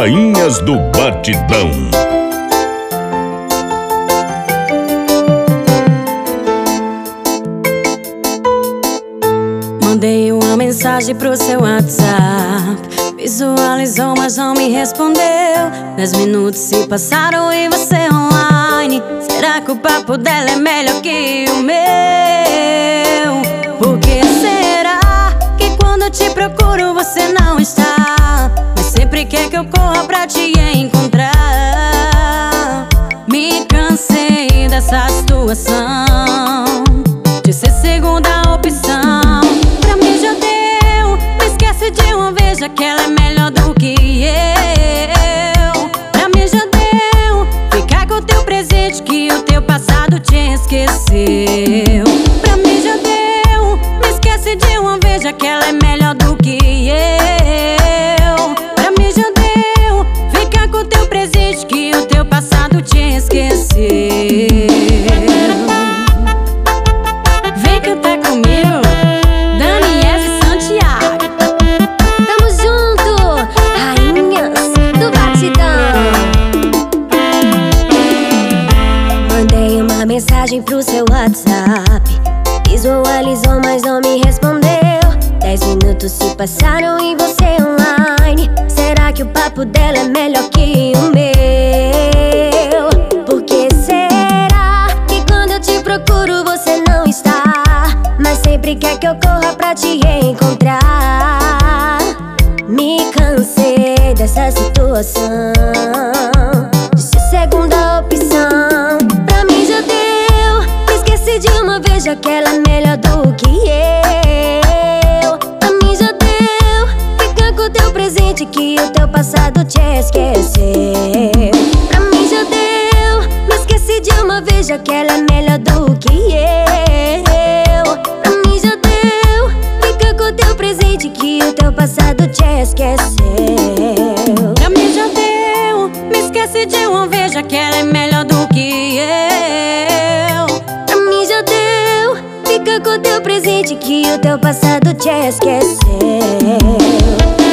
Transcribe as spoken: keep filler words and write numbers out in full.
Rainhas do Batidão. Mandei uma mensagem pro seu WhatsApp, visualizou, mas não me respondeu. Dez minutos se passaram e você online. Será que o papo dela é melhor que o meu? Por que será que quando eu te procuro você não está, mas sempre quer que eu corra pra te encontrar? Me cansei dessa situação de ser segunda opção. Pra mim já deu, me esquece de uma vez, já que ela é melhor do que eu. Pra mim já deu, ficar com o teu presente, que o teu passado te esqueceu. Pra mim já deu, me esquece de uma vez, já que ela é melhor do que eu. Pra mim já deu, ficar com o teu presente, que o teu passado te esqueceu. Mensagem pro seu WhatsApp, visualizou, mas não me respondeu. Dez minutos se passaram e você online. Será que o papo dela é melhor que o meu? Por que será que quando eu te procuro você não está, mas sempre quer que eu corra pra te encontrar? Me cansei dessa situação de ser segunda opção. De uma vez, já que ela é melhor do que eu. A mim já deu, fica com o teu presente, que o teu passado te esqueceu. Pra mim já deu, me esqueci de uma vez, já que ela é melhor do que eu. A mim já deu, fica com o teu presente, que o teu passado te esqueceu. Pra mim já deu, me esqueci de uma vez, já que ela é melhor do que eu. Fica com o teu presente, que o teu passado te esqueceu.